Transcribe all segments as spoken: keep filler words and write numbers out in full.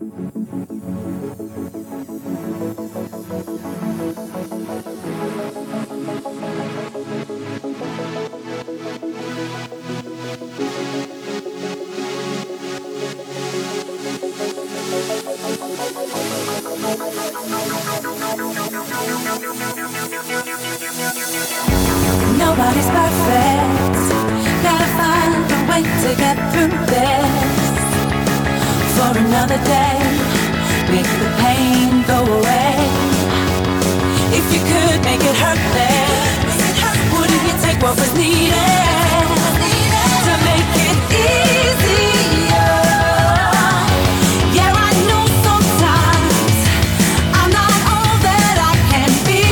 Nobody's perfect. Gotta find a way to get through this. For another day, make the pain go away. If you could make it hurt less, wouldn't you take what was needed to make it easier? Yeah, I know sometimes I'm not all that I can be.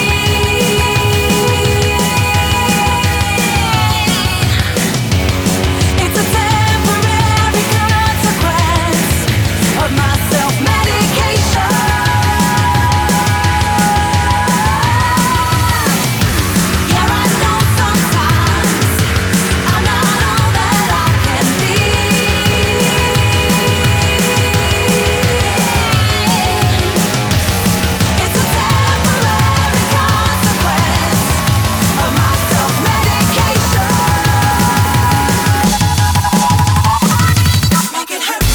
It's a temporary consequence of my self-medication. Yeah, I know sometimes I'm not all that I can be. It's a temporary consequence of my self-medication. Make it hurt.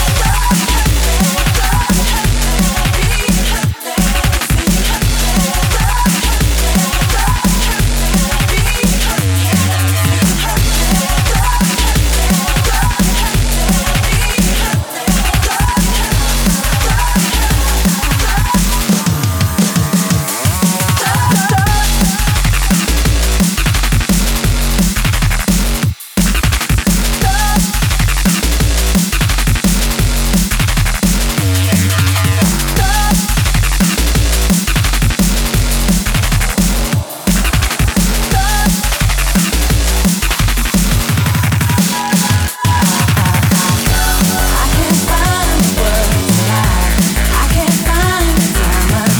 I can't find the words now. I can't find the time I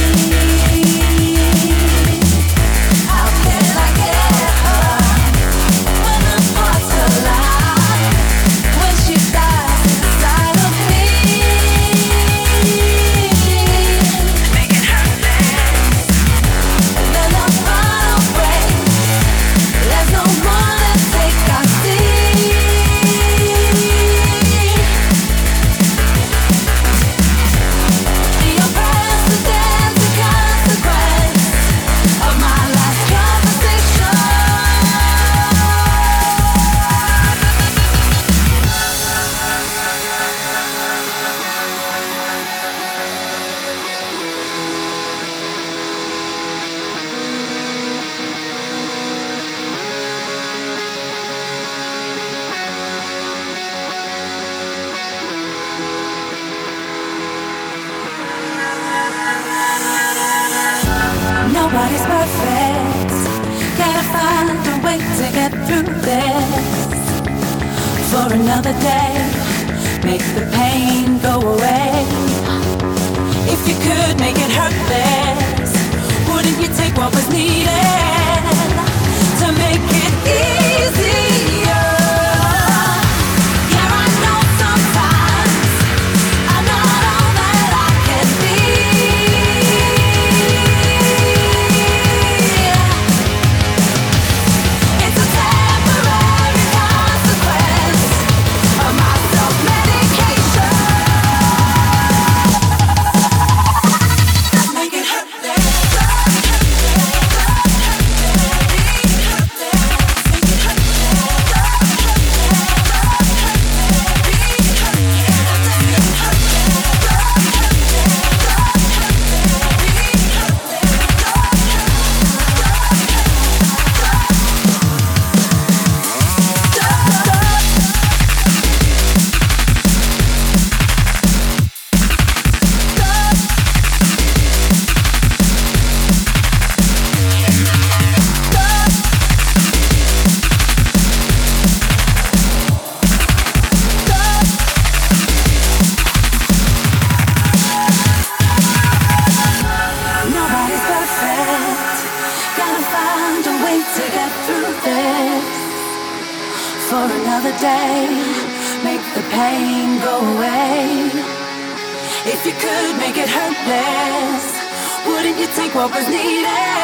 need. How can I get her when the thoughts collide? When she dies inside of me. Make it hurt less. Then the final break. There's no more to take, I see. The unprecedented consequence of my last conversation. Nobody's perfect. Gotta find a way to get through this. For another day, make the pain go away. If you could make it hurt less, wouldn't you take what was needed to make it easier? Yeah, I know sometimes I'm not all that I can be. It's a temporary consequence of my self-medication. Make it hurt less. Nobody's perfect. Gotta find a way to get through this. For another day, make the pain go away. If you could make it hurt less, wouldn't you take what was needed?